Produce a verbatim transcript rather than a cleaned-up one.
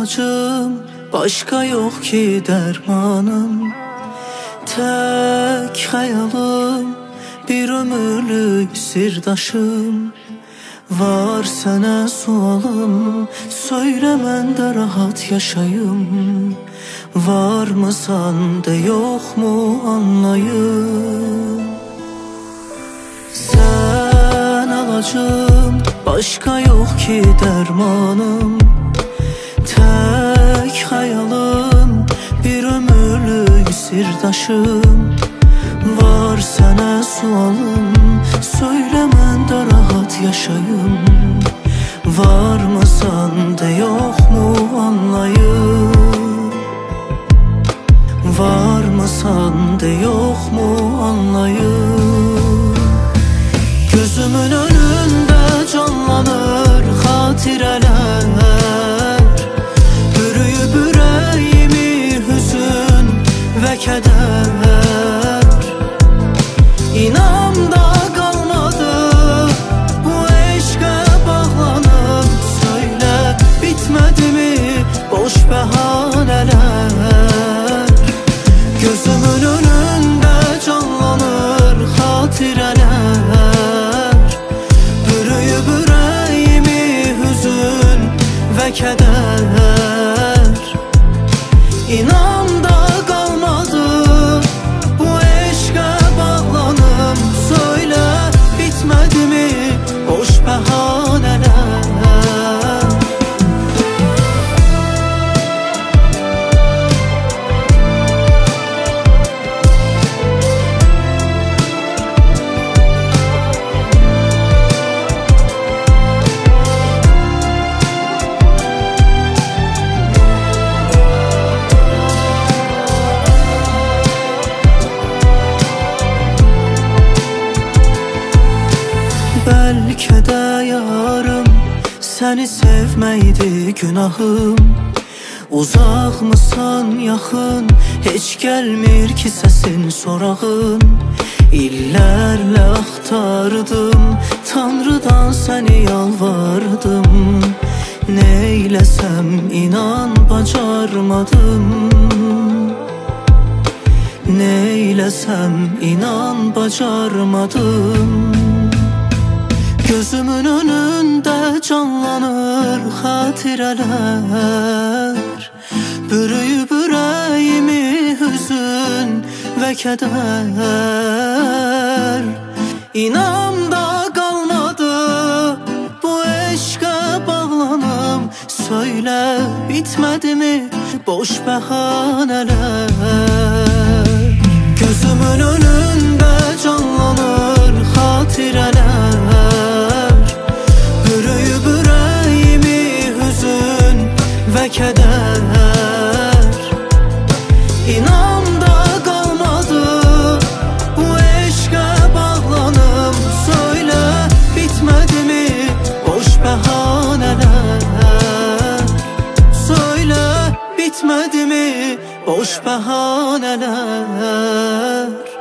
alacağım, başka yok ki dermanım. Tek hayalım, bir ömürlük sirdaşım. Var sana sualım, söyle ben de rahat yaşayım. Var mı sende yok mu anlayım. Sen alacağım, başka yok ki dermanım. Tek hayalım, bir ömürlük sirdaşım. Var sana sualım, söyle ben de rahat yaşayım. Var mı sende yok mu anlayım. Var mı sende yok mu anlayım. Gözümün önünde canlanır hatireler. Bürüyüp yüreğimi hüzün ve keder. İnan da kalmadı bu eşke bağlanıp. Söyle bitmedi mi boş bahaneler. Gözümün önünde canlanır hatireler. Bürüyüp yüreğimi hüzün ve keder. İnan da kalmadı bu eşke bağlanıp. Söyle bitmedi mi boş bahaneler. Belki de yarım, seni sevmeydi günahım. Uzak mısan yakın, hiç gelmir ki sesin sorağın. İllerle aktardım, Tanrı'dan seni yalvardım. Neylesem inan bacarmadım. Neylesem inan bacarmadım. Gözümün önünde canlanır hatireler. Bürüyüp yüreğimi hüzün ve keder. İnan da kalmadı bu eşke bağlanım. Söyle bitmedi mi boş bahaneler. Gözümün önünde canlanır hatireler. Bürüyüp yüreğimi hüzün ve keder. İnan da kalmadı bu eşke bağlanım. Söyle bitmedi mi boş bahaneler. Söyle bitmedi mi boş bahaneler.